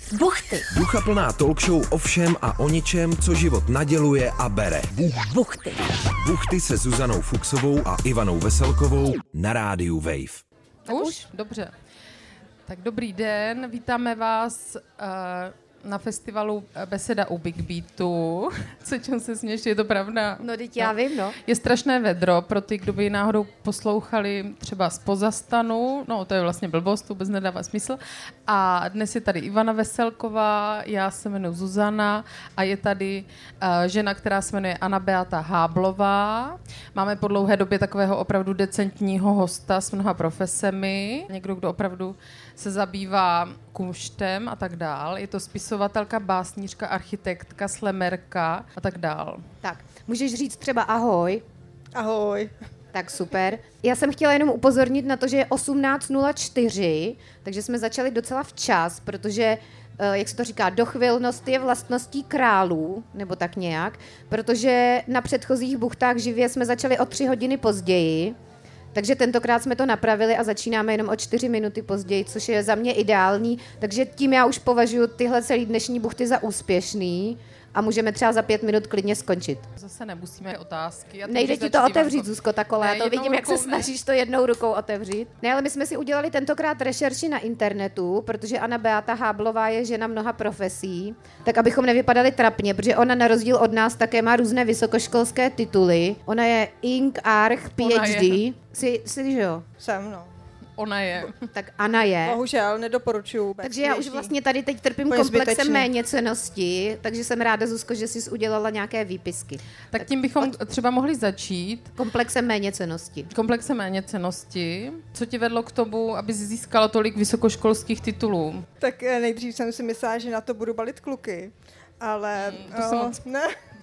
Buchty. Duchaplná talk show o všem a o ničem, co život naděluje a bere. Buchty. Buchty se Zuzanou Fuchsovou a Ivanou Veselkovou na rádiu Wave. Už? Dobře. Tak dobrý den, vítáme vás na festivalu Beseda u Big Beatu. Co čem se směš, je to pravda? No, teď já vím, no. Je strašné vedro pro ty, kdo by náhodou poslouchali třeba z Pozastanu. No, to je vlastně blbost, to vůbec nedává smysl. A dnes je tady Ivana Veselková, já se jmenuji Zuzana a je tady žena, která se jmenuje Anna Beata Háblová. Máme po dlouhé době takového opravdu decentního hosta s mnoha profesemi. Někdo, kdo opravdu se zabývá kumštem a tak dál. Je to spisovatelka, básnířka, architektka, slemerka a tak dál. Tak, můžeš říct třeba ahoj. Ahoj. Tak super. Já jsem chtěla jenom upozornit na to, že je 18:04, takže jsme začali docela včas, protože, jak se to říká, dochvilnost je vlastností králů, nebo tak nějak, protože na předchozích buchtách živě jsme začali o 3 hodiny později, takže tentokrát jsme to napravili a začínáme jenom o 4 minuty později, což je za mě ideální, takže tím já už považuji tyhle celý dnešní buchty za úspěšný a můžeme třeba za 5 minut klidně skončit. Zase nemusíme otázky. Nejde ti to otevřít, Zuzko, takhle, já to vidím, jak se snažíš to jednou rukou otevřít. Ne, ale my jsme si udělali tentokrát rešerši na internetu, protože Anna Beata Háblová je žena mnoha profesí, tak abychom nevypadali trapně, protože ona na rozdíl od nás také má různé vysokoškolské tituly. Ona je Ing. Arch. PhD. Jsi, že jo? Jsem, no. Ona je. Tak Anna je. Bohužel, nedoporučuju. Takže já už vlastně tady teď trpím komplexem méněcennosti, takže jsem ráda, Zuzko, že jsi udělala nějaké výpisky. Tak tím bychom třeba mohli začít. Komplexem méněcennosti. Komplexem méněcennosti. Co ti vedlo k tomu, aby jsi získala tolik vysokoškolských titulů? Tak nejdřív jsem si myslela, že na to budu balit kluky, ale... Ne.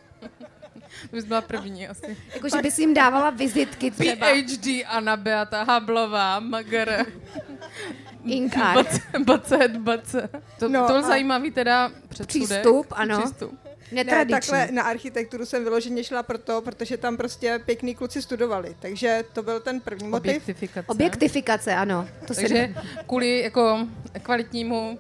To bys byla první asi. Jakože bys jim dávala vizitky třeba. PhD Anna Beata Háblová, Magr. Ing. Arch. Bace. To byl zajímavý teda předsudek. Přístup, ano. Přístup. Netradiční. Ne, takhle na architekturu jsem vyloženě šla protože tam prostě pěkný kluci studovali. Takže to byl ten první motiv. Objektifikace, ano. Takže kvůli jako kvalitnímu...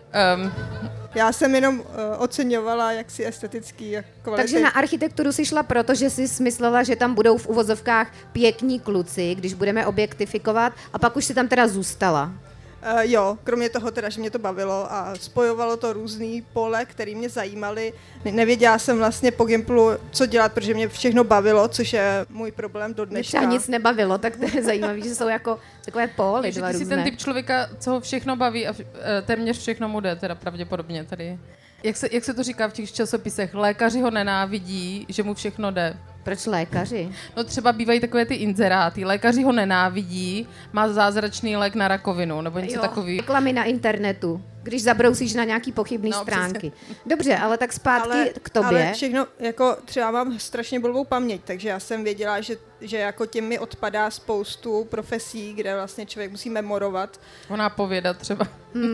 Já jsem jenom oceňovala jaksi estetický kvality. Takže na architekturu si šla proto, že jsi myslela, že tam budou v uvozovkách pěkní kluci, když budeme objektifikovat, a pak už si tam teda zůstala. Jo, kromě toho teda, že mě to bavilo a spojovalo to různý pole, které mě zajímaly. Nevěděla jsem vlastně po Gimplu, co dělat, protože mě všechno bavilo, což je můj problém do dneška. Mě třeba nic nebavilo, tak to je zajímavé, že jsou jako takové póly dva různé. Ty jsi ten typ člověka, co ho všechno baví a téměř všechno mu jde, teda pravděpodobně tady. Jak se to říká v těch časopisech? Lékaři ho nenávidí, že mu všechno jde. Proč lékaři? No třeba bývají takové ty inzeráty. Lékaři ho nenávidí, má zázračný lék na rakovinu, nebo něco takového. Reklamy na internetu, když zabrousíš na nějaký pochybný stránky. Přesně. Dobře, ale tak zpátky k tobě. Ale všechno, jako třeba mám strašně blbou paměť, takže já jsem věděla, že jako tím mi odpadá spoustu profesí, kde vlastně člověk musí memorovat. Ona povědat třeba.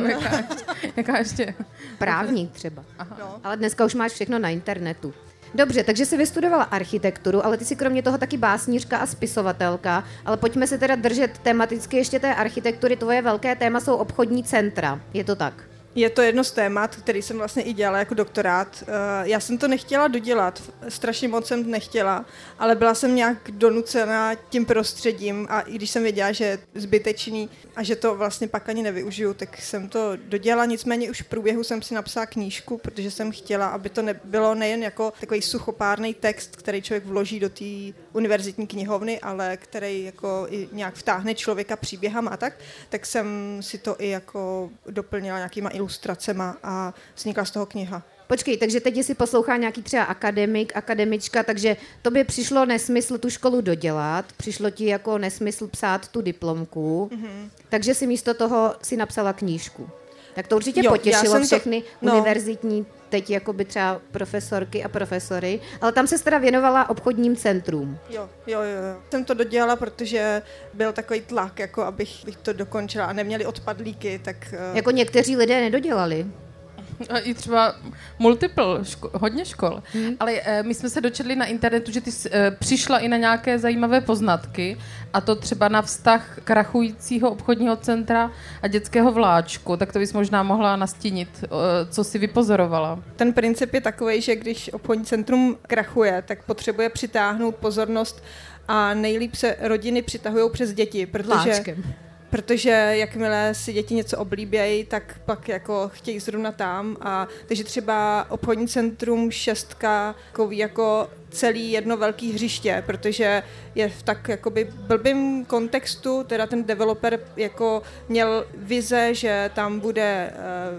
Jaká ještě? Právník třeba. No. Ale dneska už máš všechno na internetu. Dobře, takže jsi vystudovala architekturu, ale ty jsi kromě toho taky básnířka a spisovatelka, ale pojďme se teda držet tematicky ještě té architektury. Tvoje velké téma jsou obchodní centra, je to tak? Je to jedno z témat, který jsem vlastně i dělala jako doktorát. Já jsem to nechtěla dodělat, strašně moc jsem nechtěla, ale byla jsem nějak donucena tím prostředím a i když jsem věděla, že je zbytečný a že to vlastně pak ani nevyužiju, tak jsem to dodělala. Nicméně už v průběhu jsem si napsala knížku, protože jsem chtěla, aby to nebylo nejen jako takový suchopárný text, který člověk vloží do té univerzitní knihovny, ale který jako i nějak vtáhne člověka příběhama a tak jsem si to i jako doplnila nějakýma ilustracema a vznikla z toho kniha. Počkej, takže teď si poslouchá nějaký třeba akademik, akademička, takže tobě přišlo nesmysl tu školu dodělat, přišlo ti jako nesmysl psát tu diplomku, takže si místo toho si napsala knížku. Tak to určitě potěšilo všechny univerzitní teď jakoby třeba profesorky a profesory, ale tam se teda věnovala obchodním centrům. Jo. Jsem to dodělala, protože byl takový tlak, jako abych to dokončila a neměli odpadlíky, tak... Jako někteří lidé nedodělali. A i třeba hodně škol. Ale my jsme se dočetli na internetu, že ty přišla i na nějaké zajímavé poznatky, a to třeba na vztah krachujícího obchodního centra a dětského vláčku. Tak to bys možná mohla nastínit, co si vypozorovala. Ten princip je takový, že když obchodní centrum krachuje, tak potřebuje přitáhnout pozornost a nejlíp se rodiny přitahují přes děti, protože jakmile si děti něco oblíbějí, tak pak jako chtějí zrovna tam. Takže třeba obchodní centrum 6 takový jako celý jedno velký hřiště, protože je v tak jakoby blbým kontextu, teda ten developer jako měl vize, že tam bude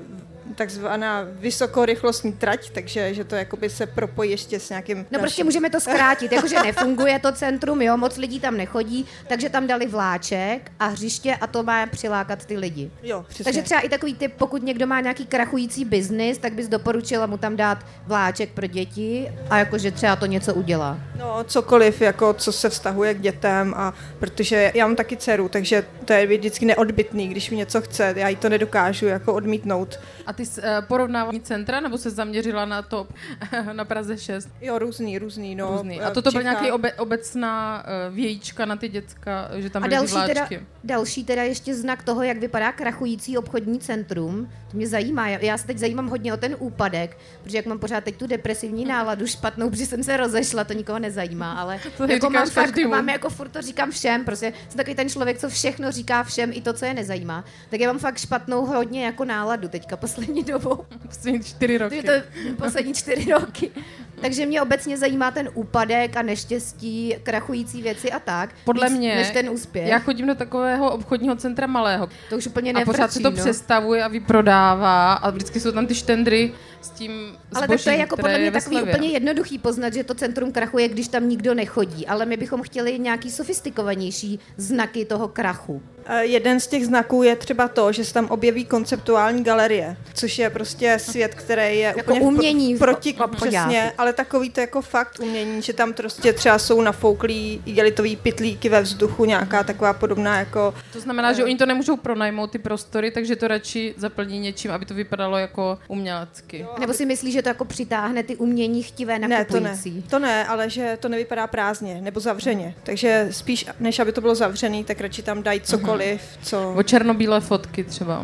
takzvaná vysokorychlostní trať, takže že to jakoby se propojí ještě s nějakým... No prostě můžeme to zkrátit, jakože nefunguje to centrum, jo, moc lidí tam nechodí, takže tam dali vláček a hřiště a to má přilákat ty lidi. Jo, přesně. Takže třeba i takový typ, pokud někdo má nějaký krachující biznis, tak bys doporučila mu tam dát vláček pro děti a jakože třeba to něco udělá. No cokoliv, jako co se vztahuje k dětem, a protože já mám taky dceru, takže to je vždycky neodbytný, když mi něco chce, já jí to nedokážu jako odmítnout. A ty porovnávání centra, nebo se zaměřila na to na Praze 6? Jo, různý, no. Různý. A toto byl nějaký obecná vějíčka na ty děcka, že tam byly vláčky. Další teda ještě znak toho, jak vypadá krachující obchodní centrum. To mě zajímá. Já se teď zajímám hodně o ten úpadek, protože jak mám pořád teď tu depresivní náladu špatnou, protože jsem se rozešla, to nikoho nezajímá, ale jako mám jako furt to říkám všem, prostě jsem takový ten člověk, co všechno říká všem, i to, co je nezajímá. Tak já mám fakt špatnou hodně jako náladu teďka poslední dobou. Poslední 4 roky. Poslední 4 roky. Takže mě obecně zajímá ten úpadek a neštěstí, krachující věci a tak. Podle mě, než ten úspěch. Já chodím do takového obchodního centra malého. To už úplně a pořád se to přestavuje a vyprodává a vždycky jsou tam ty štendry s tím zbožím, ale tak to je jako podle mě takový slavě. úplně jednoduchý poznat, že to centrum krachuje, když tam nikdo nechodí. Ale my bychom chtěli nějaký sofistikovanější znaky toho krachu. Jeden z těch znaků je třeba to, že se tam objeví konceptuální galerie, což je prostě svět, který je jako úplně umění přesně, ale takový to jako fakt umění, že tam prostě třeba jsou nafouklý igelitový pytlíky ve vzduchu, nějaká taková podobná jako... To znamená, že oni to nemůžou pronajmout ty prostory, takže to radši zaplní něčím, aby to vypadalo jako umělecky. Nebo si myslíš, že to jako přitáhne ty umění chtivé nakupující? Ne, to ne, ale že to nevypadá prázdně nebo zavřeně. Takže spíš, než aby to bylo zavřený, tak radši tam dají cokoliv, co... O černobílé fotky třeba.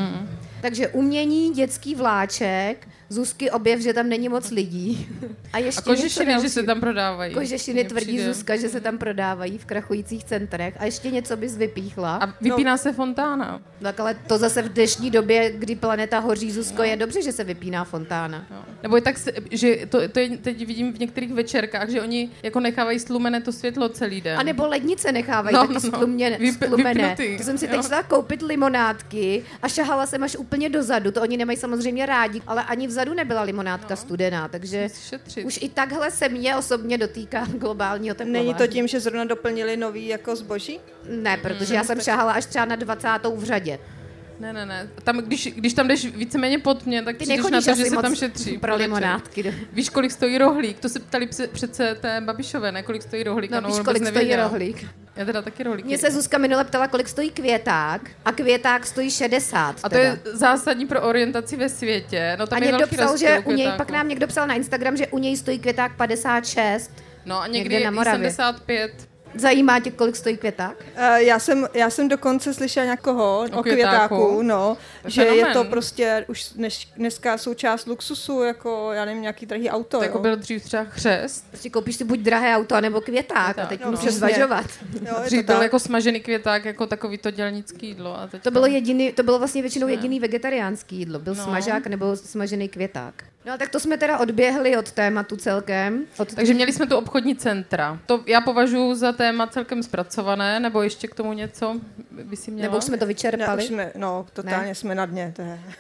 Takže umění, dětský vláček, Zuzky objev, že tam není moc lidí. A kožešiny, že se tam prodávají. Kožešiny tvrdí Zuzka, že se tam prodávají v krachujících centrech. A ještě něco bys vypíchla. A vypíná se fontána. Tak ale to zase v dnešní době, kdy planeta hoří, Zuzko, je dobře, že se vypíná fontána. No. Nebo je tak, že to je, teď vidím v některých večerkách, že oni jako nechávají stlumené to světlo celý den. A nebo lednice nechávají taky stlumené. To jsem si teď šla koupit limonádky a šahala jsem až úplně dozadu. To oni nemají samozřejmě rádi, ale ani vzadu nebyla limonádka studená, takže už i takhle se mě osobně dotýká globálního teplování. Není to tím, že zrovna doplnili nový jako zboží? Ne, protože já jsem šahala až třeba na 20. v řadě. Ne. Tam, když tam jdeš víceméně pod mě, tak přijdeš na to, že se tam šetří. Pro limonádky. Víš, kolik stojí rohlík? To se ptali přece té Babišové, ne? Kolik stojí rohlík? No, víš, kolik stojí rohlík? Já teda taky rohlík. Mě se Zuzka minule ptala, kolik stojí květák a květák stojí 60. A to je zásadní pro orientaci ve světě. No, tam a je někdo psal, že u něj, pak nám někdo psal na Instagram, že u něj stojí květák 56. No a někdy je 75. Zajímá tě, kolik stojí květák? Já jsem dokonce slyšela někoho o květáku, no, že fenomen. je to prostě už dneska součást luxusu, jako já nevím, nějaký drahý auto. To jako byl dřív třeba křest. Prostě koupíš si buď drahé auto, anebo květák a teď můžeš zvažovat. Dřív byl jako smažený květák, jako takový to dělnický jídlo. A teď to bylo vlastně většinou jediný vegetariánský jídlo. Byl smažák nebo smažený květák. No tak to jsme teda odběhli od tématu celkem. Takže měli jsme tu obchodní centra. To já považuji za téma celkem zpracované, nebo ještě k tomu něco by si měla? Nebo už jsme to vyčerpali? Ne, totálně jsme na dně.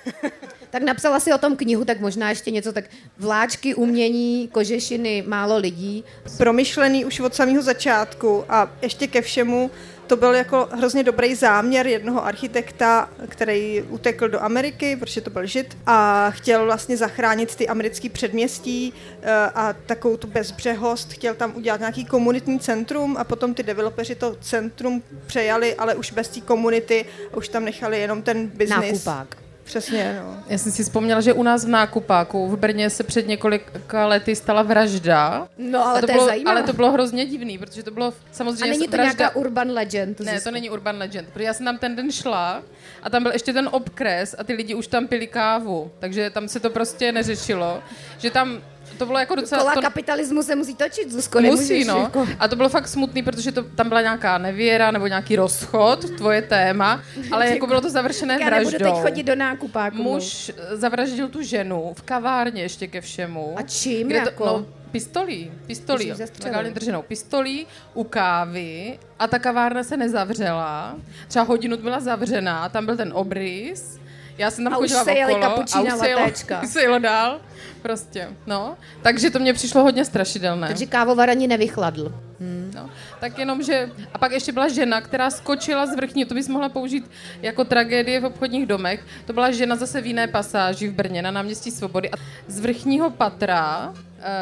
Tak napsala si o tom knihu, tak možná ještě něco, tak vláčky, umění, kožešiny, málo lidí. Promyšlený už od samého začátku a ještě ke všemu to byl jako hrozně dobrý záměr jednoho architekta, který utekl do Ameriky, protože to byl Žid a chtěl vlastně zachránit ty americké předměstí a takovou tu bezbřehost, chtěl tam udělat nějaký komunitní centrum a potom ty developeři to centrum přejali, ale už bez té komunity, už tam nechali jenom ten biznis. Nákupák. Přesně, no. Já jsem si vzpomněla, že u nás v nákupáku v Brně se před několika lety stala vražda. No, ale to je bylo, zajímavé. ale to bylo hrozně divný, protože to bylo samozřejmě A není to vražda... nějaká urban legend? Ne, to není urban legend, protože já jsem tam ten den šla a tam byl ještě ten obkres a ty lidi už tam pili kávu, takže tam se to prostě neřešilo, že tam to bylo jako docela... Kola kapitalismu se musí točit, Zuzko, Musí, no. Jako... A to bylo fakt smutný, protože tam byla nějaká nevěra nebo nějaký rozchod, tvoje téma, ale jako bylo to završené vraždou. Já nebudu teď chodit do nákupáku. Muž zavraždil tu ženu v kavárně ještě ke všemu. A čím kde jako? No, pistolí. Legálně drženou pistolí u kávy a ta kavárna se nezavřela. Třeba hodinu byla zavřená, tam byl ten obrys. Já jsem tam chodila okolo a už se jelo dál. Prostě, no. Takže to mně přišlo hodně strašidelné. Takže kávovar ani nevychladl. No, tak jenom, že... A pak ještě byla žena, která skočila z vrchní, to bys mohla použít jako tragédie v obchodních domech. To byla žena zase v jiné pasáži v Brně na náměstí Svobody. A z vrchního patra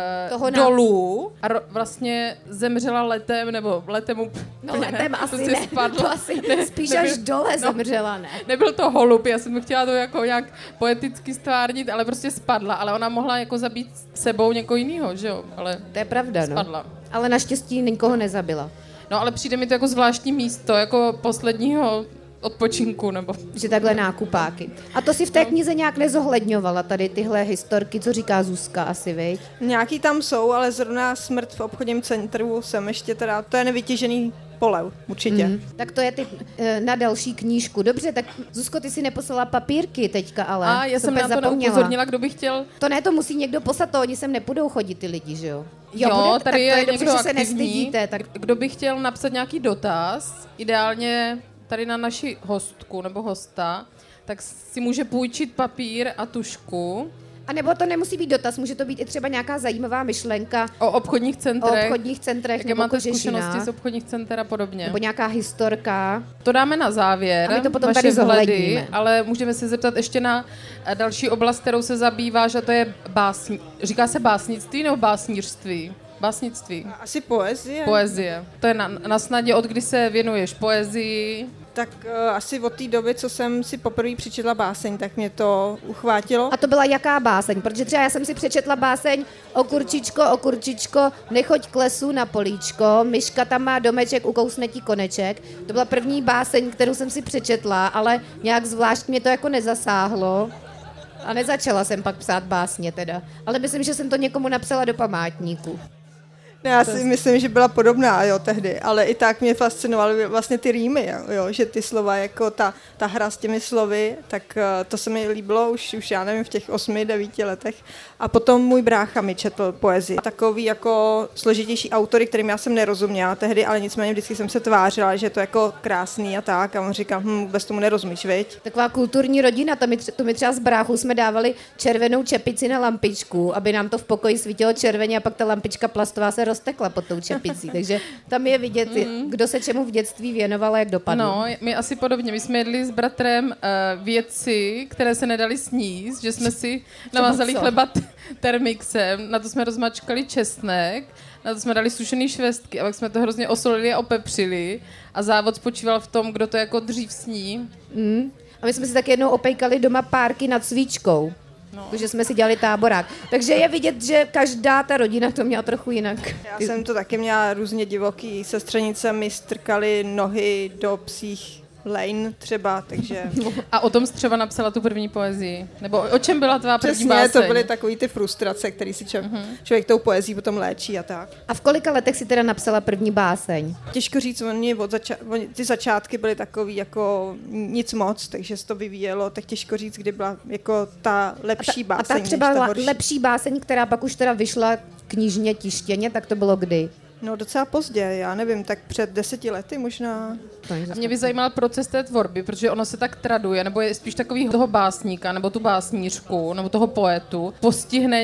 dolů a vlastně zemřela letem, nebo letem letem asi prostě ne, spadla. to asi spíš až dole zemřela, ne? Nebyl to holub, já jsem chtěla to jako nějak poeticky stvárnit, ale prostě spadla, ale ona mohla jako zabít sebou někoho jiného, že jo, ale to je pravda, spadla. No. Ale naštěstí nikoho nezabila. No ale přijde mi to jako zvláštní místo, jako posledního odpočinku, nebo... Že takhle nákupáky. A to si v té knize nějak nezohledňovala, tady tyhle historky, co říká Zuzka asi, viď? Nějaký tam jsou, ale zrovna smrt v obchodním centru jsem ještě teda, to je nevytěžený polev, určitě. Tak to je typ na další knížku. Dobře, tak Zuzko, ty si neposlala papírky teďka, ale... A já jsem na to neupozornila, kdo by chtěl... To musí někdo poslat, to oni sem nepůjdou chodit ty lidi, že jo? Jo, tady je dobře, někdo že aktivní. se nestydíte, tak... Kdo by chtěl napsat nějaký dotaz, ideálně tady na naši hostku nebo hosta, tak si může půjčit papír a tužku. A nebo to nemusí být dotaz, může to být i třeba nějaká zajímavá myšlenka. O obchodních centrech. Jaké nebo máte zkušenosti z obchodních center a podobně. Nebo nějaká historka. To dáme na závěr. A my to potom tady zohledníme. Ale můžeme se zeptat ještě na další oblast, kterou se zabýváš, a to je říká se básnictví nebo básnířství? Básnictví. Asi poezie. Poezie. To je na snadě, od kdy se věnuješ poezii? Tak asi od té doby, co jsem si poprvé přečetla báseň, tak mě to uchvátilo. A to byla jaká báseň? Protože třeba já jsem si přečetla báseň o kurčičko, nechoď k lesu na políčko, myška tam má domeček, ukousne ti koneček. To byla první báseň, kterou jsem si přečetla, ale nějak zvlášť mě to jako nezasáhlo. A nezačala jsem pak psát básně teda. Ale myslím, že jsem to někomu napsala do památníku. Já si myslím, že byla podobná, jo, tehdy, ale i tak mě fascinovaly vlastně ty rýmy, jo, že ty slova, jako ta hra s těmi slovy, tak to se mi líbilo už já nevím, v těch 8-9 letech. A potom můj brácha mi četl poezii. Takový jako složitější autory, kterým já jsem nerozuměla tehdy, ale nicméně vždycky jsem se tvářila, že je to jako krásný a tak. A on říkal, vůbec tomu nerozumíš, viď? Taková kulturní rodina, to my třeba s bráchou jsme dávali červenou čepici na lampičku, aby nám to v pokoji svítilo červeně a pak ta lampička plastová se roztekla pod tou čepicí. Takže tam je vidět, kdo se čemu v dětství věnoval a jak dopadlo. No, my asi podobně. My jsme jedli s bratrem věci, které se nedali sníst, že jsme si navázali chleba termixem, na to jsme rozmačkali česnek, na to jsme dali sušený švestky a pak jsme to hrozně osolili a opepřili a závod spočíval v tom, kdo to jako dřív sní. A my jsme si tak jednou opejkali doma párky nad svíčkou. No. Takže jsme si dělali táborák. Takže je vidět, že každá ta rodina to měla trochu jinak. Já jsem to taky měla různě divoký. Sestřenice mi strkaly nohy do psích lejn třeba, takže... A o tom jsi třeba napsala tu první poezii? Nebo o čem byla tvá první báseň? Přesně, to byly takový ty frustrace, který si člověk tou poezí potom léčí a tak. A v kolika letech si teda napsala první báseň? Těžko říct, ty začátky byly takový jako nic moc, takže se to vyvíjelo, tak těžko říct, kdy byla jako ta lepší báseň. A ta třeba lepší báseň, která pak už teda vyšla v knižně, tištěně, tak to bylo kdy? No docela pozdě, já nevím, tak před 10 lety možná. A mě by zajímal proces té tvorby, protože ono se tak traduje, nebo je spíš takový toho básníka, nebo tu básnířku, nebo toho poetu. Postihne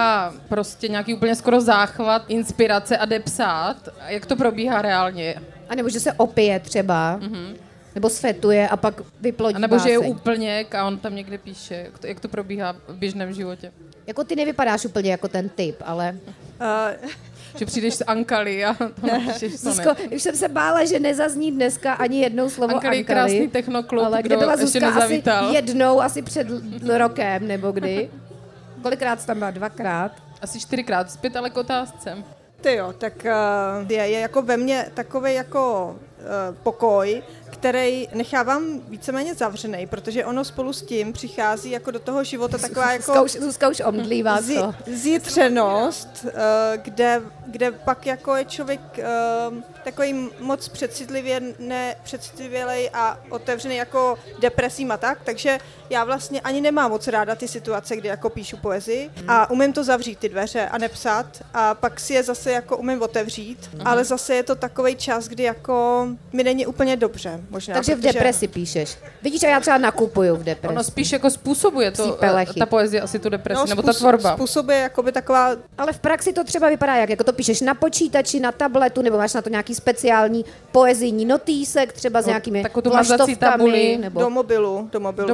nějaký úplně skoro záchvat, inspirace a jde psát. Jak to probíhá reálně? A nebo že se opije třeba, nebo sfetuje a pak vyplodí báseň. A nebo že je úplněk a on tam někde píše. Jak to probíhá v běžném životě? Jako ty nevypadáš úplně jako ten typ, ale... Že přijdeš z Ankali a to napíšeš Zuzko, už jsem se bála, že nezazní dneska ani jednou slovo Ankali. Ankali. Krásný technoklub, ale kde byla ještě Zuzka nezavítal. asi jednou, asi před rokem, nebo kdy? Kolikrát jsi tam byla? 2krát? Asi 4krát, zpět ale k otázce. Ty jo, tak je jako ve mně takovej jako pokoj, který nechávám víceméně zavřenej, protože ono spolu s tím přichází jako do toho života taková jako Zuzka už omdlívá to. zjitřenost, kde pak jako je člověk takový moc přecitlivělej a otevřený jako depresím a tak, takže já vlastně ani nemám moc ráda ty situace, kdy jako píšu poezii a umím to zavřít ty dveře a nepsat a pak si je zase jako umím otevřít, ale zase je to takovej čas, kdy jako mi není úplně dobře možná. Takže v depresi píšeš. Vidíš, a já třeba nakupuju v depresi. Ono spíš jako způsobuje to, ta poezie asi tu depresi, nebo ta tvorba. Způsobuje jakoby taková... Ale v praxi to třeba vypadá jak? Jako to píšeš na počítači, na tabletu, nebo máš na to nějaký speciální poezijní notýsek, třeba s nějakými vlaštovkami, nebo... Do mobilu.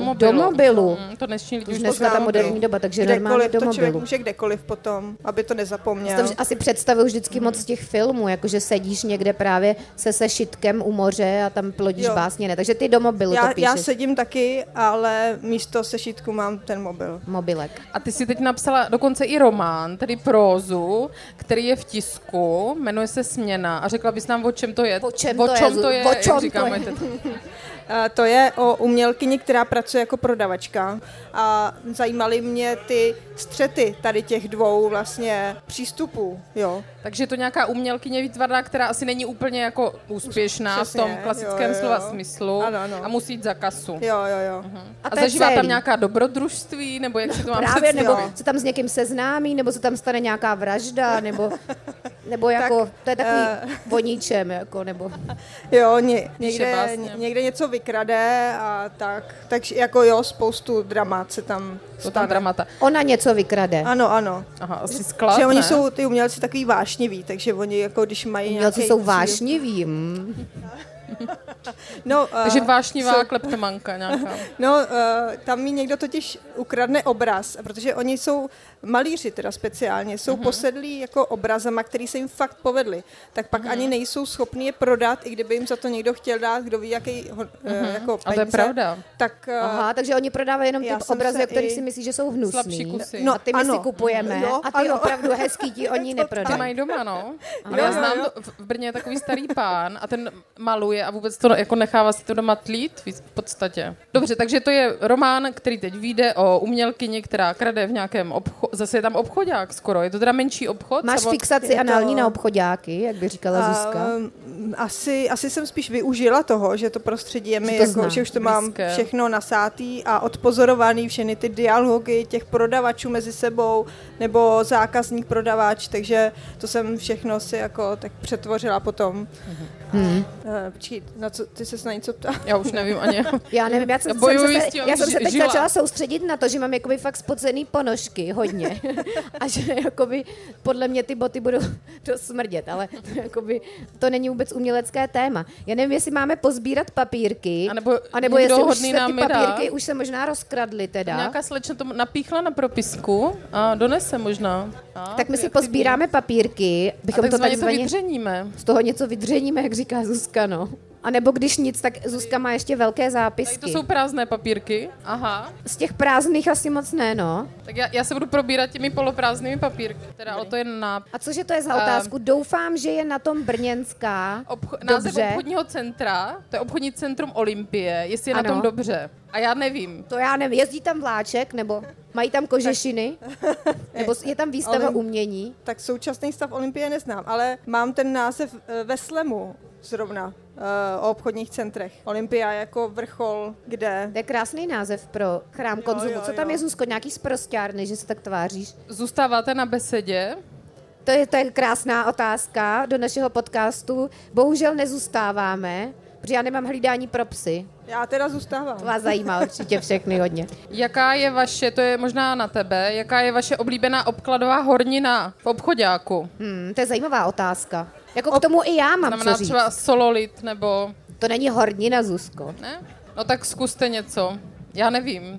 To dnešní lidi už už dneska ta moderní doba, takže normálně do to člověk mobilu. může kdekoliv potom, aby to nezapomněl. To asi představuju vždycky moc z těch filmů, jakože sedíš někde právě se sešitkem u moře a tam plodíš básně, ne? Takže ty do mobilu to píšeš. Já sedím taky, ale místo sešitku mám ten mobil. Mobilek. A ty si teď napsala dokonce i román, tedy prózu, který je v tisku, jmenuje se Směna a řekla bys nám, o čem to je? O čem to je, jak říkáme. To je o umělkyni, která pracuje jako prodavačka a zajímaly mě ty střety tady těch dvou vlastně přístupů, jo. Takže je to nějaká umělkyně výtvarná, která asi není úplně jako úspěšná přesně, v tom klasickém slova smyslu ano. A musí jít za kasu. Jo. A zažívá tam nějaká dobrodružství, nebo jak si to mám právě, představit? nebo se tam s někým seznámí, nebo se tam stane nějaká vražda, nebo jako, tak, to je takový voníčem, jako, nebo... Jo, někde něco vykrade a tak. Takže jako jo, spoustu dramat se tam stane. Dramata. Ona něco vykrade. Ano. Aha, asi sklad, že oni ne? jsou ty umělci takový vášniví, takže oni jako když mají umělci nějaký jsou vášniví. Takže vášnivá kleptomanka nějaká. Tam mi někdo totiž ukradne obraz, protože oni jsou malíři teda speciálně, jsou posedlí jako obrazama, který se jim fakt povedly, tak pak ani nejsou schopni je prodat, i kdyby jim za to někdo chtěl dát, kdo ví, jaký jako peníze. A to je pravda. Tak, aha, takže oni prodávají jenom ty obrazy, o kterých si myslí, že jsou hnusný. Slabší kusy. No, a ty my si kupujeme a ty opravdu hezký ti oni neprodají. Ty mají doma, no. Ale já znám, v Brně je takový starý pán a ten maluje a vůbec to jako nechává si to doma tlít v podstatě. Dobře, takže to je román, který teď vyjde o umělkyni, která krade v nějakém obchodu. Zase je tam obchodák skoro, je to teda menší obchod. Máš fixaci anální na obchodáky, jak by říkala Zuzka? Asi jsem spíš využila toho, že to prostředí je mi, jako, že už to mám všechno nasátý a odpozorovaný všechny ty dialogy těch prodavačů mezi sebou nebo zákazník prodavač, takže to jsem všechno si jako tak přetvořila potom. Počkej, ty ses na něco ptá? Já už nevím ani. Já nevím, já jsem se teď začala soustředit na to, že mám jakoby fakt spocený ponožky hodně a že jakoby podle mě ty boty budou smrdět, ale jakoby to není vůbec umělecké téma. Já nevím, jestli máme pozbírat papírky, anebo jestli už se ty papírky už se možná rozkradly teda. Nějaká slečna to napíchla na propisku a donese možná. Tak my si pozbíráme papírky, bychom to takzvaně vydřeníme. Z toho něco vydřeníme, jak říká Zuzka, no. A nebo když nic, tak Zuzka má ještě velké zápisky. Tady to jsou prázdné papírky. Aha. Z těch prázdných asi moc ne, no. Tak já se budu probírat těmi poloprázdnými papírky. Teda, ale to je A cože to je za otázku? Doufám, že je na tom brněnská. Název obchodního centra, to je obchodní centrum Olympie, jestli je na tom dobře. A já nevím. To já nevím. Jezdí tam vláček, nebo mají tam kožešiny? Nebo je tam výstava umění? Tak současný stav Olympie neznám, ale mám ten název ve Slemu zrovna. O obchodních centrech. Olympia jako vrchol, kde... To je krásný název pro chrám konzumu. Co tam je, Zuzko, nějaký sprosťárny, že se tak tváříš? Zůstáváte na besedě? To je krásná otázka do našeho podcastu. Bohužel nezůstáváme, protože já nemám hlídání pro psy. Já teda zůstávám. To vás zajímá určitě všechny hodně. Jaká je vaše, to je možná na tebe, jaká je vaše oblíbená obkladová hornina v obchoďáku? To je zajímavá otázka. Jako k tomu i já mám co říct. Třeba sololit, nebo... To není hornina, Zuzko. Ne? No tak zkuste něco. Já nevím.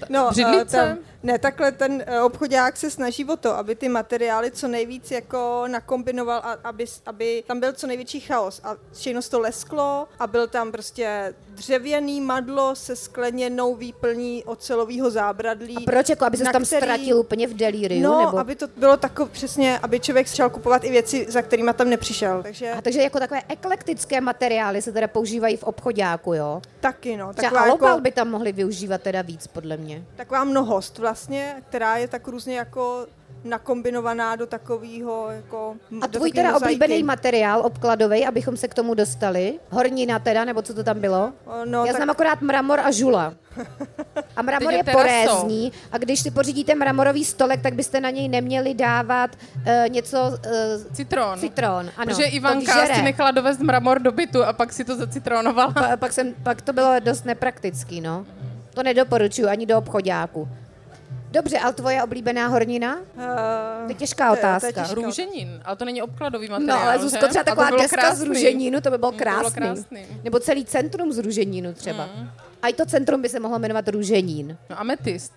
Břidlice? Ne, takhle ten obchodák se snaží o to, aby ty materiály co nejvíc jako nakombinoval a aby tam byl co největší chaos. A všechno to lesklo a byl tam prostě dřevěný madlo se skleněnou výplní ocelového zábradlí. A proč? Jako, aby se tam ztratil úplně v delíriu? No, nebo? aby to bylo takové přesně, aby člověk začal kupovat i věci, za kterýma tam nepřišel. Takže jako takové eklektické materiály se teda používají v obchodáku, jo? Taky, no. Třeba alopal by tam mohli využívat teda víc, podle mě. Taková mnohost vlastně, která je tak různě jako nakombinovaná do takového jako a tvůj teda oblíbený materiál obkladový, abychom se k tomu dostali? Hornina teda, nebo co to tam bylo? No, já znám akorát mramor a žula. A mramor je porézní a když si pořídíte mramorový stolek, tak byste na něj neměli dávat něco... Citron, ano. Protože Ivanka si nechala dovést mramor do bytu a pak si to zacitronovala. Pak to bylo dost nepraktický, no. To nedoporučuji ani do obchodáku. Dobře, ale tvoje oblíbená hornina? To je těžká otázka. Růženin, ale to není obkladový materiál. No, ale Zuzko, třeba taková deska z růženinu, to by bylo krásný. krásný. Nebo celý centrum z růženinu třeba. A i to centrum by se mohlo jmenovat Růženín. No, ametist.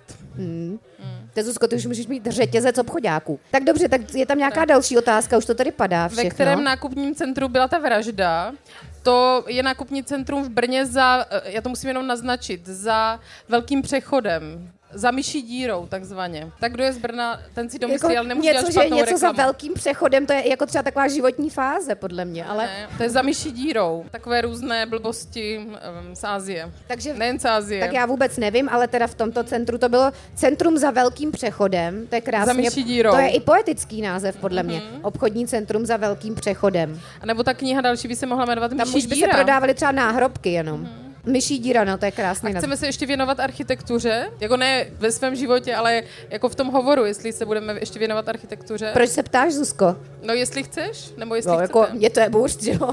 To Zuzko, ty už můžeš mít řetězec obchodáků. Tak dobře, tak je tam nějaká další otázka, už to tady padá všechno. Ve kterém nákupním centru byla ta vražda? To je nákupní centrum v Brně já to musím jenom naznačit, za velkým přechodem. Za myší dírou, takzvaně. Tak kdo je z Brna, ten si domyslí, ale nemůže dělat špatnou reklamu. Něco za velkým přechodem, to je jako třeba taková životní fáze, podle mě. Ale... Ne, to je za myší dírou. Takové různé blbosti z Ázie. Takže, nejen z Ázie. Tak já vůbec nevím, ale teda v tomto centru to bylo centrum za velkým přechodem. To je krásně. Za myší dírou. To je i poetický název, podle mě. Obchodní centrum za velkým přechodem. A nebo ta kniha další by se mohla jmenovat Myší díra. Tam už by se prodávaly třeba náhrobky jenom. Myší díra, no to je krásný. A chceme se ještě věnovat architektuře? Jako ne ve svém životě, ale jako v tom hovoru, jestli se budeme ještě věnovat architektuře. Proč se ptáš, Zuzko? No jestli chceš, nebo jestli chcete. Jako mě to je bůřt, jo.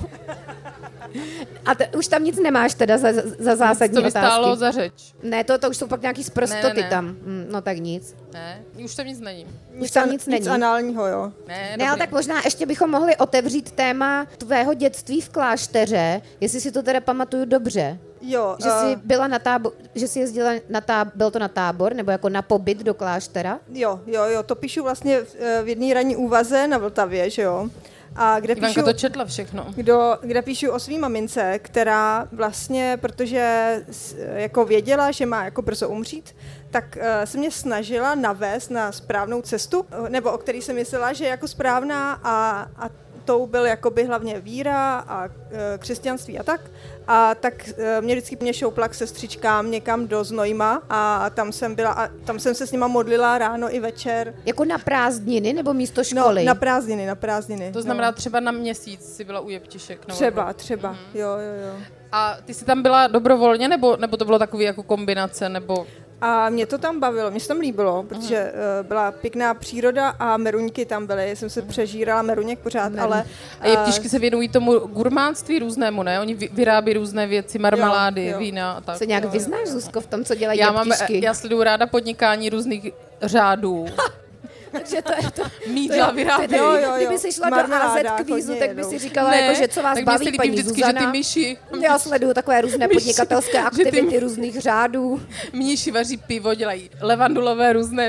A už tam nic nemáš teda za zásadní otázky? To by stálo za řeč. Ne, to už jsou pak nějaký sprostoty tam. No tak nic. Ne, už tam nic není. Už tam nic není. Nic análního, jo. Ne, ale tak možná ještě bychom mohli otevřít téma tvého dětství v klášteře, jestli si to teda pamatuju dobře. Jo. Že jsi byla na tábor, že jsi jezdila byl to na tábor, nebo jako na pobyt do kláštera? Jo, to píšu vlastně v jedné ranní úvaze na Vltavě, že jo. A kde Ivanka to četla všechno. Kde píšu o svý mamince, která vlastně, protože jako věděla, že má jako brzo umřít, tak se mě snažila navést na správnou cestu, nebo o který jsem myslela, že je jako správná a tou byl jakoby hlavně víra a křesťanství a tak. A tak mě vždycky šoupla k sestřičkám někam do Znojma a tam jsem byla a tam jsem se s nima modlila ráno i večer. Jako na prázdniny nebo místo školy? No, na prázdniny. To znamená třeba na měsíc si byla u Jeptišek. Třeba. Jo. A ty jsi tam byla dobrovolně, nebo to bylo takový jako kombinace, nebo... A mě to tam bavilo, mě se tam líbilo, protože byla pěkná příroda a meruňky tam byly, jsem se přežírala meruněk pořád, ale... A Jeptišky se věnují tomu gurmánství různému, ne? Oni vyrábí různé věci, marmelády, vína a tak. Se nějak vyznáš, Zuzko, v tom, co dělají Jeptišky? Já sleduju ráda podnikání různých řádů. Takže to je to. Mídla vyrábí. Jo. Kdyby si šla do AZ kvízu, tak by si říkala, jako, že co vás baví, paní vždycky, Zuzana. Že ty myši... Já sleduju takové různé podnikatelské aktivity různých řádů. Mniši vaří pivo, dělají levandulové různé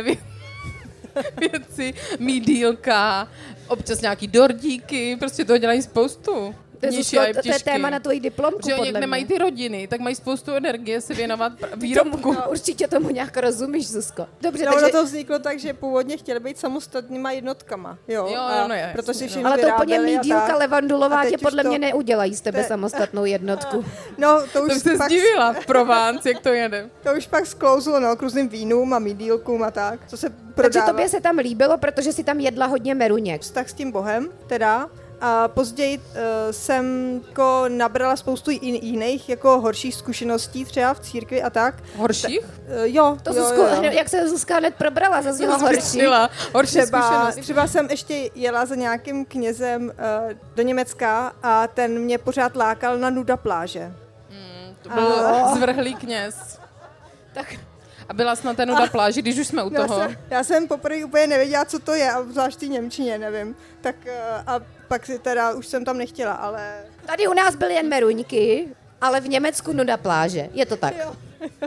věci, mídílka, občas nějaký dordíky, prostě toho dělají spoustu. To je téma na tvoji diplomku, podle mě. Nemají ty rodiny, tak mají spoustu energie se věnovat výrobku. No, určitě tomu nějak rozumíš, Zuzko. Dobře, takže... Ono to vzniklo tak, že původně chtěli být samostatnýma jednotkama. Jo, protože všechno ale to úplně mídílka levandulová tě podle to... mě neudělají z tebe samostatnou jednotku. No, to už se zdivila v Provence, jak to jede. To už pak sklouzlo, k různým vínům a mídílkům a tak, co se prodává. Takže tobě se tam líbilo, protože si tam jedla hodně meruněk. Vztah s tím Bohem, teda. A později jsem jako nabrala spoustu jiných jako horších zkušeností, třeba v církvi a tak. Horších? Jo. Jak se Zuzka hned probrala, zazněla horší zkušenosti. Třeba jsem ještě jela za nějakým knězem do Německa a ten mě pořád lákal na nuda pláže. To byl zvrhlý kněz. Tak... A byla jsi na té nuda pláži, když už jsme u toho? Já jsem poprvé úplně nevěděla, co to je, a zvlášť v němčině, nevím. Tak a pak si teda už jsem tam nechtěla, ale... Tady u nás byly jen meruňky, ale v Německu nuda pláže. Je to tak? Jo.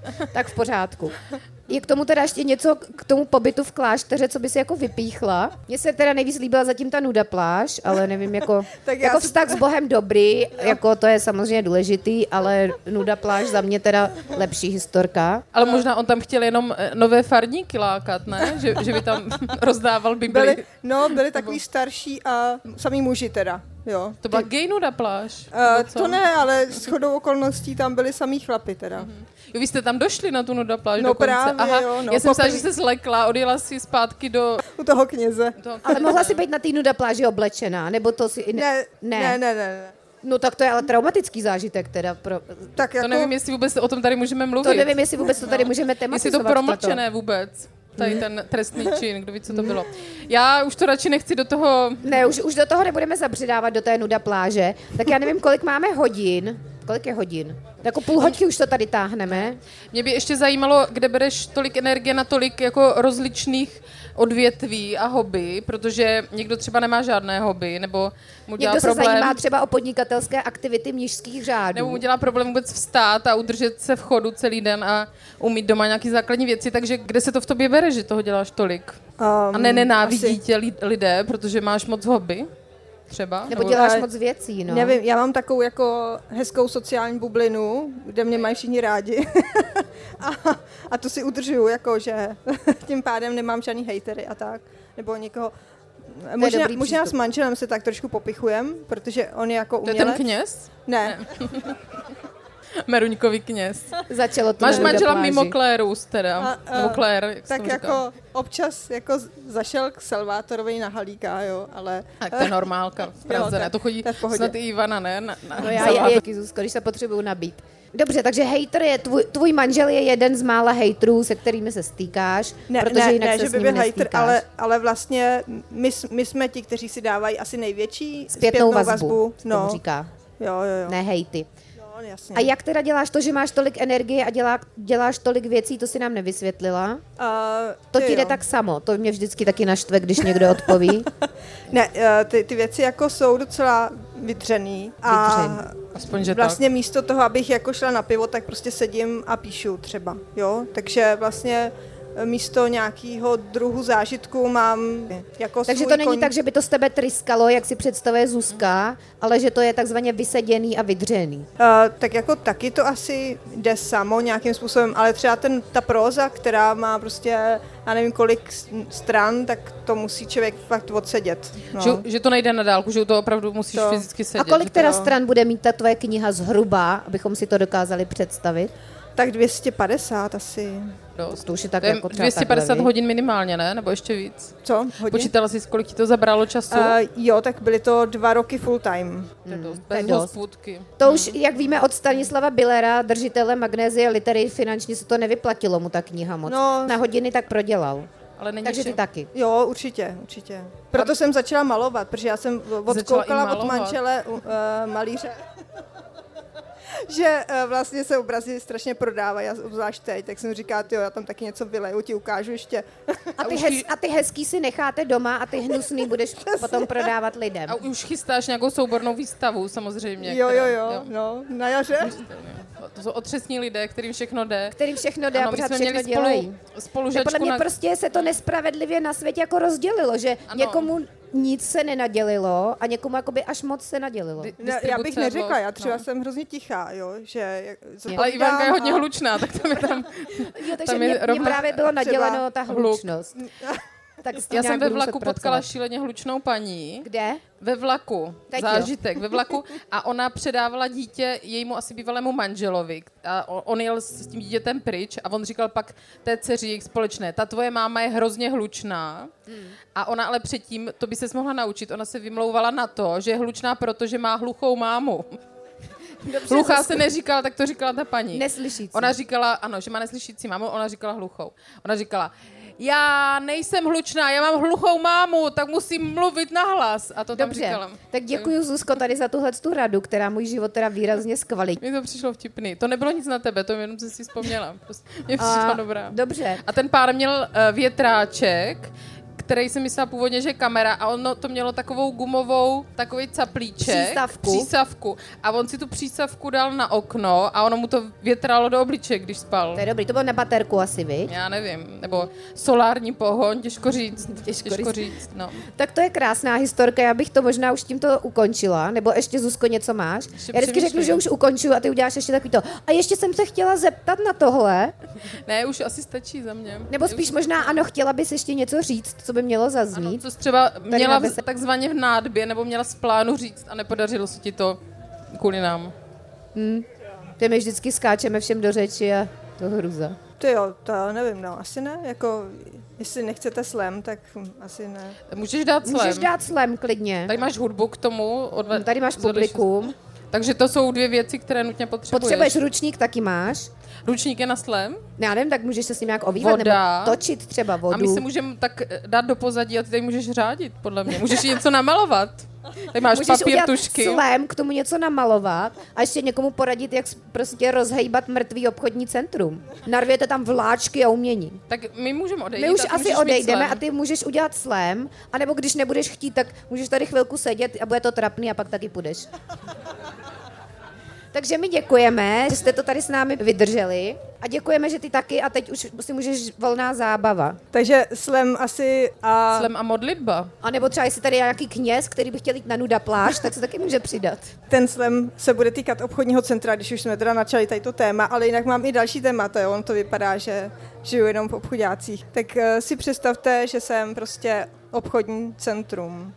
Tak v pořádku. Je k tomu teda ještě něco k tomu pobytu v klášteře, co by si jako vypíchla? Mně se teda nejvíc líbila zatím ta nuda pláž, ale nevím, jako vztah s Bohem dobrý, jako to je samozřejmě důležitý, ale nuda pláž za mě teda lepší historka. Ale možná on tam chtěl jenom nové farníky lákat, ne? Že by tam rozdával Bibli. Byli takový starší a samý muži teda. Jo. To byla gay nuda pláž? To ne, ale shodou okolností tam byli samý chlapi teda. Jo, vy jste tam došli na tu nuda pláž no dokonce? Právě, aha, jo. No, já jsem myslela, že jsi zlekla, odjela si zpátky u toho kněze. Ale mohla si být na té nuda pláži oblečená, nebo to si... Ne. No tak to je ale traumatický zážitek teda. Tak to nevím, jestli vůbec o tom tady můžeme mluvit. To nevím, jestli vůbec to tady můžeme tematizovat. Jestli to promlčené vůbec. Tady ten trestný čin, kdo ví, co to bylo. Já už to radši nechci do toho... Ne, už do toho nebudeme zabředávat do té nuda pláže. Tak já nevím, kolik máme hodin. Kolik je hodin? Jako půl hoďky už to tady táhneme. Mě by ještě zajímalo, kde bereš tolik energie na tolik jako rozličných odvětví a hobby, protože někdo třeba nemá žádné hobby, nebo mu dělá někdo problém... se zajímá třeba o podnikatelské aktivity mnišských řádů. Nebo mu dělá problém vůbec vstát a udržet se v chodu celý den a umít doma nějaký základní věci, takže kde se to v tobě bere, že toho děláš tolik? A nenávidí tě lidé, protože máš moc hobby? Třeba? Nebo děláš moc věcí, no. Nevím, já mám takovou jako hezkou sociální bublinu, kde mě mají všichni rádi. a to si udržuju, jako, že tím pádem nemám žádný hejtery a tak. Nebo někoho... Možná s manželem se tak trošku popichujem, protože on je jako umělec. To je ten kněz? Ne. Meruňkový kněz. Začalo to. Máš manžela mimo Klérus teda. Nebo Klér, jak tak jako občas jako zašel k Salvátorovi na Halíka, jo, ale... Tak to je normálka v Praze, ne? To chodí snad i Ivana, ne? No já je Zuzko, když se potřebuju nabít. Dobře, takže hejter je, tvůj manžel je jeden z mála hejtrů, se kterými se stýkáš, protože jinak se že s by ním byl hejter, nestýkáš. ale vlastně my jsme ti, kteří si dávají asi největší zpětnou vazbu. No. Říká. Jo. Ne hejty. Jasně. A jak teda děláš to, že máš tolik energie a děláš tolik věcí, to si nám nevysvětlila? To ti jde tak samo, to mě vždycky taky naštve, když někdo odpoví. Ne, ty věci jako jsou docela vydřený. Aspoň, že vlastně tak. místo toho, abych jako šla na pivo, tak prostě sedím a píšu třeba, jo. Takže vlastně místo nějakého druhu zážitku mám jako takže to není tak, že by to z tebe tryskalo, jak si představuje Zuzka, ale že to je takzvaně vyseděný a vydřený. Tak jako taky to asi jde samo nějakým způsobem, ale třeba ta próza, která má prostě, já nevím kolik stran, tak to musí člověk fakt odsedět. No. Že to nejde na dálku, že to opravdu musíš fyzicky sedět. A kolik teda stran bude mít ta tvoje kniha zhruba, abychom si to dokázali představit? Tak 250 asi. To už je tak jako 250 hodin minimálně, ne? Nebo ještě víc? Co? Hodin? Počítala jsi, kolik ti to zabralo času? Jo, tak byly to 2 roky full time. Bez hospůdky. To už, jak víme od Stanislava Billera, držitele Magnézie Litery, finančně se to nevyplatilo mu ta kniha moc. No, na hodiny tak prodělal. Ale není takže ty taky. Jo, určitě. Proto jsem začala malovat, protože já jsem odkoukala od manžele malíře. Že vlastně se obrazy strašně prodávají, obzvlášť teď, tak jsem říkala, já tam taky něco vyleju, ti ukážu ještě. A ty hezký si necháte doma a ty hnusný budeš potom prodávat lidem. A už chystáš nějakou soubornou výstavu samozřejmě. Jo, no, na jaře. To jsou otřesní lidé, kterým všechno jde. A pořád všechno dělají. Podle mě prostě se to nespravedlivě na světě jako rozdělilo, že někomu nic se nenadělilo a někomu jakoby až moc se nadělilo. Já bych neřekla, já třeba jsem hrozně tichá, jo, že... Ale Ivanka je hodně hlučná, tak tam je tam... Jo, takže mě právě bylo naděleno ta hlučnost. Tak já jsem ve vlaku potkala šíleně hlučnou paní. Kde? Ve vlaku. Teď zážitek. Ve vlaku. A ona předávala dítě jejímu asi bývalému manželovi. A on jel s tím dítětem pryč a on říkal pak té dceři jejich společné, ta tvoje máma je hrozně hlučná. A ona ale předtím, to by ses mohla naučit, ona se vymlouvala na to, že je hlučná, protože má hluchou mámu. Dobře, hluchá se neříkala, tak to říkala ta paní. Neslyšící. Ona říkala, ano, že má neslyšící mámu, ona říkala hluchou. Ona říkala, já nejsem hlučná, já mám hluchou mámu, tak musím mluvit nahlas. A to tam říkala. Tak děkuji, Zuzko, tady za tuhletu radu, která můj život teda výrazně zkvalitní. Mně to přišlo vtipný. To nebylo nic na tebe, to jenom jsem si vzpomněla. Prostě mě přišla dobrá. Dobře. A ten pár měl větráček, který si myslel původně, že je kamera a ono to mělo takovou gumovou, takový caplíček. Přísavku. A on si tu přísavku dal na okno a ono mu to větralo do obličeje, když spal. To je dobrý, to bylo na baterku asi, viď? Já nevím, nebo solární pohon, těžko říct. No. Tak to je krásná historka, já bych to možná už tímto ukončila, nebo ještě Zuzko něco máš? Já vždycky řeknu, že už ukončuju a ty uděláš ještě takový to. A ještě jsem se chtěla zeptat na tohle. Ne, už asi stačí za mě. Nebo spíš možná ano, chtěla bys ještě něco říct, co by mělo zaznít. Ano, co jsi třeba měla takzvaně v nádbě, nebo měla z plánu říct a nepodařilo se ti to kvůli nám. Ty my vždycky skáčeme všem do řeči a to hruza. Ty jo, to nevím, no, asi ne, jako, jestli nechcete slam, tak asi ne. Můžeš dát slam. Můžeš dát slam, klidně. Tady máš hudbu k tomu. Tady máš publikum. Takže to jsou 2 věci, které nutně potřebuješ. Potřebuješ ručník, taky máš. Ručník je na slam? Já nevím, tak můžeš se s ním nějak ovývat, nebo točit třeba vodu. A my se můžeme tak dát do pozadí a ty tady můžeš řádit, podle mě. Můžeš něco namalovat. Tady máš papír, tušky. Můžeš udělat slam, k tomu něco namalovat a ještě někomu poradit, jak prostě rozhejbat mrtvý obchodní centrum. Narvěte tam vláčky a umění. Tak my můžeme odejít. My už asi odejdeme a ty můžeš udělat slam, anebo když nebudeš chtít, tak můžeš tady chvilku sedět a bude to trapný a pak taky půjdeš. Takže my děkujeme, že jste to tady s námi vydrželi a děkujeme, že ty taky a teď už si můžeš volná zábava. Takže slam asi a... Slam a modlitba. A nebo třeba jestli tady je nějaký kněz, který by chtěl jít na nuda pláž, tak se taky může přidat. Ten slam se bude týkat obchodního centra, když už jsme teda načali tady to téma, ale jinak mám i další témata, jo? On to vypadá, že žiju jenom v obchodácích. Tak si představte, že jsem prostě obchodní centrum.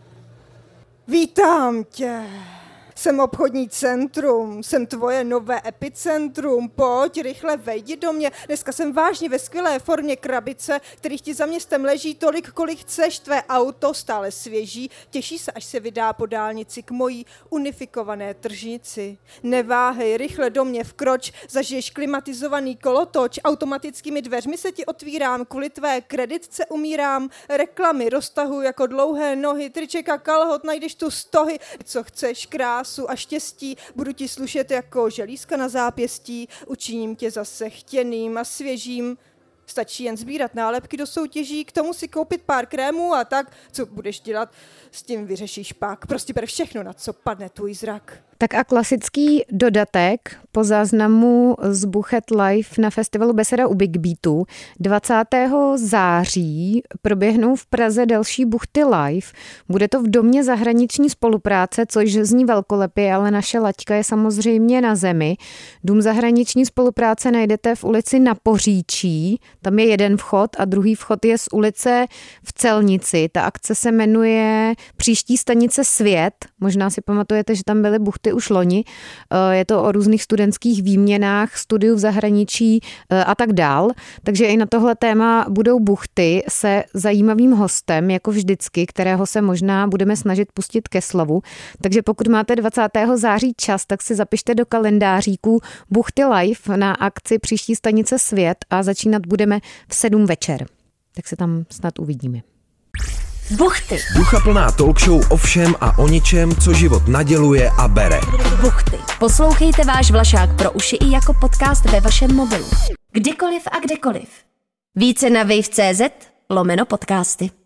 Vítám tě! Jsem obchodní centrum, jsem tvoje nové epicentrum, pojď, rychle vejdi do mě. Dneska jsem vážně ve skvělé formě krabice, který ti za městem leží tolik, kolik chceš, tvé auto stále svěží, těší se, až se vydá po dálnici k mojí unifikované tržnici. Neváhej, rychle do mě vkroč, zažiješ klimatizovaný kolotoč, automatickými dveřmi se ti otvírám, kvůli tvé kreditce umírám, reklamy roztahuji jako dlouhé nohy, triček a kalhot, najdeš tu stohy, co chceš, krásu a štěstí, budu ti slušet jako želízka na zápěstí, učiním tě zase chtěným a svěžím. Stačí jen sbírat nálepky do soutěží, k tomu si koupit pár krémů a tak, co budeš dělat, s tím vyřešíš pak. Prostě ber všechno, na co padne tvůj zrak. Tak a klasický dodatek po záznamu z Buchet Live na festivalu Beseda u Big Beatu 20. září proběhnou v Praze další Buchty Live. Bude to v Domě zahraniční spolupráce, což zní velkolepě, ale naše laťka je samozřejmě na zemi. Dům zahraniční spolupráce najdete v ulici Na Poříčí, tam je jeden vchod a druhý vchod je z ulice v Celnici. Ta akce se jmenuje Příští stanice Svět, možná si pamatujete, že tam byly buchty už loni. Je to o různých studentských výměnách, studiu v zahraničí a tak dál. Takže i na tohle téma budou buchty se zajímavým hostem, jako vždycky, kterého se možná budeme snažit pustit ke slovu. Takže pokud máte 20. září čas, tak si zapište do kalendáříku Buchty Live na akci Příští stanice Svět a začínat budeme v 7 večer. Tak se tam snad uvidíme. Buchty. Duchaplná talk show o všem a o ničem, co život naděluje a bere. Buchty. Poslouchejte váš Vlašák pro uši i jako podcast ve vašem mobilu. Kdykoliv a kdekoliv. Více na wave.cz/podcasty.